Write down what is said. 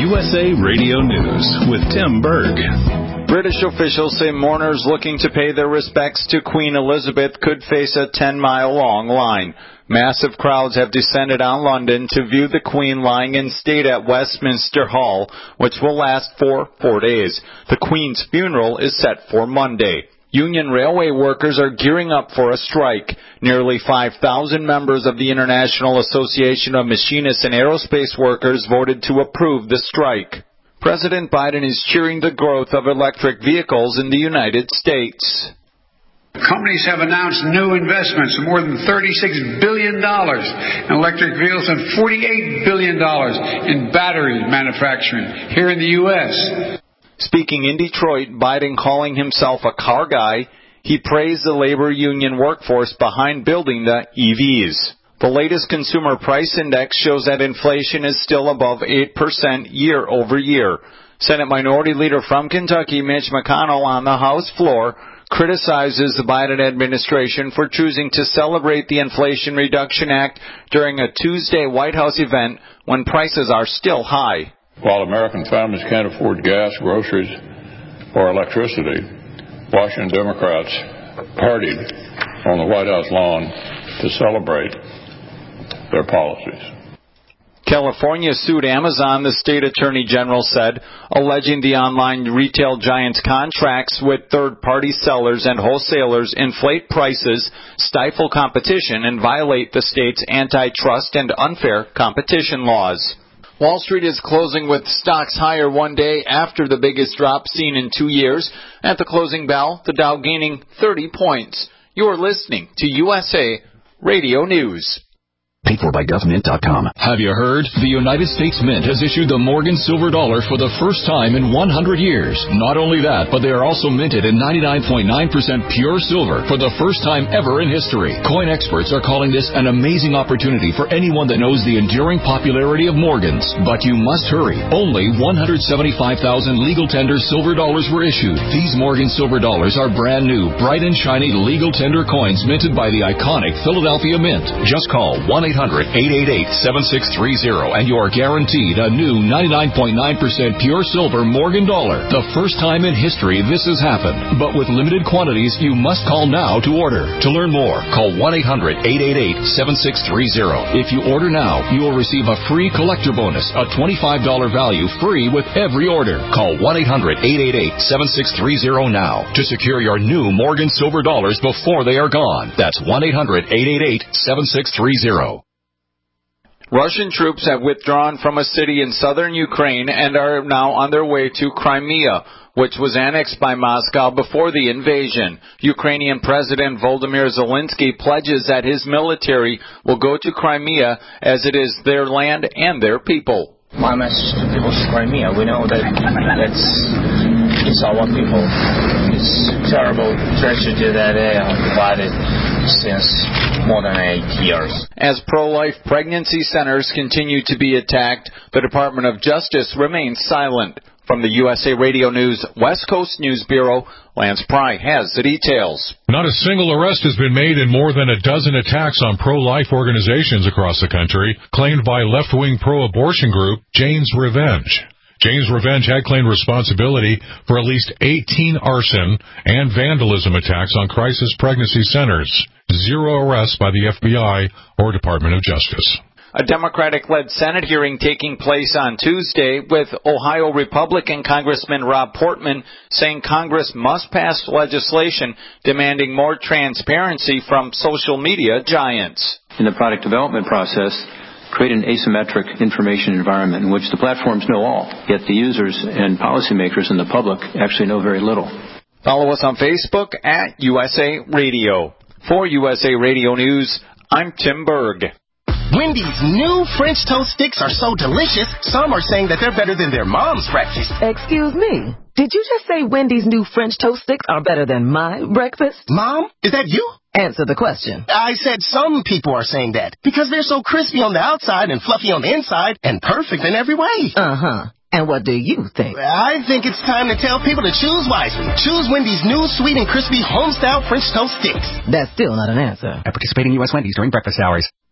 USA Radio News with Tim Berg. British officials say mourners looking to pay their respects to Queen Elizabeth could face a 10-mile-long line. Massive crowds have descended on London to view the Queen lying in state at Westminster Hall, which will last for 4 days. The Queen's funeral is set for Monday. Union railway workers are gearing up for a strike. Nearly 5,000 members of the International Association of Machinists and Aerospace Workers voted to approve the strike. President Biden is cheering the growth of electric vehicles in the United States. Companies have announced new investments of more than $36 billion in electric vehicles and $48 billion in battery manufacturing here in the U.S. Speaking in Detroit, Biden calling himself a car guy, he praised the labor union workforce behind building the EVs. The latest consumer price index shows that inflation is still above 8% year over year. Senate Minority Leader from Kentucky, Mitch McConnell, on the House floor, criticizes the Biden administration for choosing to celebrate the Inflation Reduction Act during a Tuesday White House event when prices are still high. While American families can't afford gas, groceries, or electricity, Washington Democrats partied on the White House lawn to celebrate their policies. California sued Amazon, the state attorney general said, alleging the online retail giant's contracts with third-party sellers and wholesalers inflate prices, stifle competition, and violate the state's antitrust and unfair competition laws. Wall Street is closing with stocks higher one day after the biggest drop seen in 2 years. At the closing bell, the Dow gaining 30 points. You're listening to USA Radio News. Paid for by government.com. Have you heard? The United States Mint has issued the Morgan Silver Dollar for the first time in 100 years. Not only that, but they are also minted in 99.9% pure silver for the first time ever in history. Coin experts are calling this an amazing opportunity for anyone that knows the enduring popularity of Morgans. But you must hurry. Only 175,000 legal tender silver dollars were issued. These Morgan Silver Dollars are brand new, bright and shiny legal tender coins minted by the iconic Philadelphia Mint. Just call 1-800-888-7630 and you're guaranteed a new 99.9% pure silver Morgan dollar. The first time in history this has happened. But with limited quantities, you must call now to order. To learn more, call 1-800-888-7630. If you order now, you will receive a free collector bonus, a $25 value free with every order. Call 1-800-888-7630 now to secure your new Morgan Silver Dollars before they are gone. That's 1-800-888-7630. Russian troops have withdrawn from a city in southern Ukraine and are now on their way to Crimea, which was annexed by Moscow before the invasion. Ukrainian President Volodymyr Zelensky pledges that his military will go to Crimea as it is their land and their people. My message to people is Crimea. We know that it's our people. It's terrible tragedy that they are divided since more than 8 years. As pro-life pregnancy centers continue to be attacked, the Department of Justice remains silent. From the USA Radio News West Coast News Bureau, Lance Pry has the details. Not a single arrest has been made in more than a dozen attacks on pro-life organizations across the country, claimed by left-wing pro-abortion group Jane's Revenge. Jane's Revenge had claimed responsibility for at least 18 arson and vandalism attacks on crisis pregnancy centers. 0 arrests by the FBI or Department of Justice. A Democratic-led Senate hearing taking place on Tuesday with Ohio Republican Congressman Rob Portman saying Congress must pass legislation demanding more transparency from social media giants. In the product development process, create an asymmetric information environment in which the platforms know all, yet the users and policymakers and the public actually know very little. Follow us on Facebook at USA Radio. For USA Radio News, I'm Tim Berg. Wendy's new French toast sticks are so delicious, some are saying that they're better than their mom's breakfast. Excuse me. Did you just say Wendy's new French toast sticks are better than my breakfast? Mom, is that you? Answer the question. I said some people are saying that because they're so crispy on the outside and fluffy on the inside and perfect in every way. Uh-huh. And what do you think? I think it's time to tell people to choose wisely. Choose Wendy's new sweet and crispy home-style French toast sticks. That's still not an answer. At participating U.S. Wendy's during breakfast hours.